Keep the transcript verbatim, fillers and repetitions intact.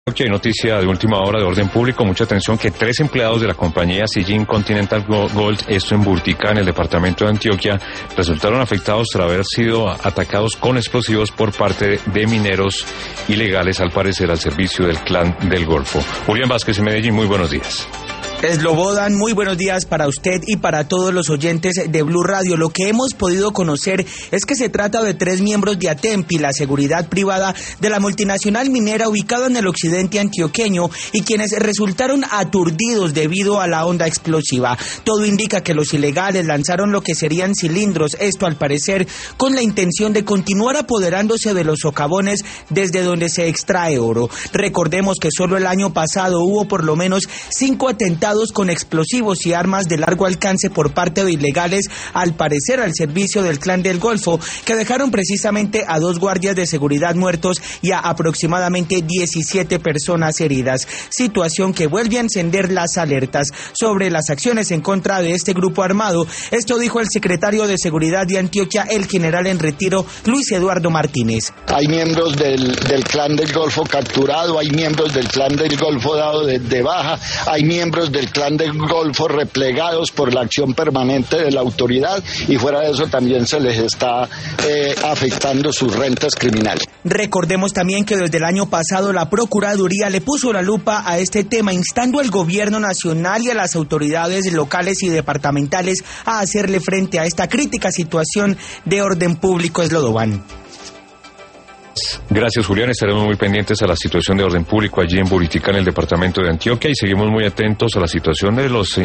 Aquí hay noticia de última hora de orden público, mucha atención, que tres empleados de la compañía Sijin Continental Gold, esto en Burtica, en el departamento de Antioquia, resultaron afectados tras haber sido atacados con explosivos por parte de mineros ilegales, al parecer al servicio del Clan del Golfo. Julián Vázquez en Medellín, muy buenos días. Slobodan, muy buenos días para usted y para todos los oyentes de Blue Radio. Lo que hemos podido conocer es que se trata de tres miembros de ATEMPI, la seguridad privada de la multinacional minera ubicada en el occidente antioqueño, y quienes resultaron aturdidos debido a la onda explosiva. Todo indica que los ilegales lanzaron lo que serían cilindros, esto al parecer con la intención de continuar apoderándose de los socavones desde donde se extrae oro. Recordemos que solo el año pasado hubo por lo menos cinco atentados con explosivos y armas de largo alcance por parte de ilegales, al parecer al servicio del Clan del Golfo, que dejaron precisamente a dos guardias de seguridad muertos y a aproximadamente diecisiete personas heridas, situación que vuelve a encender las alertas sobre las acciones en contra de este grupo armado. Esto dijo el secretario de Seguridad de Antioquia, el general en retiro, Luis Eduardo Martínez. Hay miembros del, del Clan del Golfo capturado, hay miembros del Clan del Golfo dado de, de baja, hay miembros del Clan del Golfo replegados por la acción permanente de la autoridad, y fuera de eso también se les está eh, afectando sus rentas criminales. Recordemos también que desde el año pasado la Procuraduría le puso la lupa a este tema, instando al gobierno nacional y a las autoridades locales y departamentales a hacerle frente a esta crítica situación de orden público. Slobodan. Gracias, Julián. Estaremos muy pendientes a la situación de orden público allí en Burtica, en el departamento de Antioquia, y seguimos muy atentos a la situación de los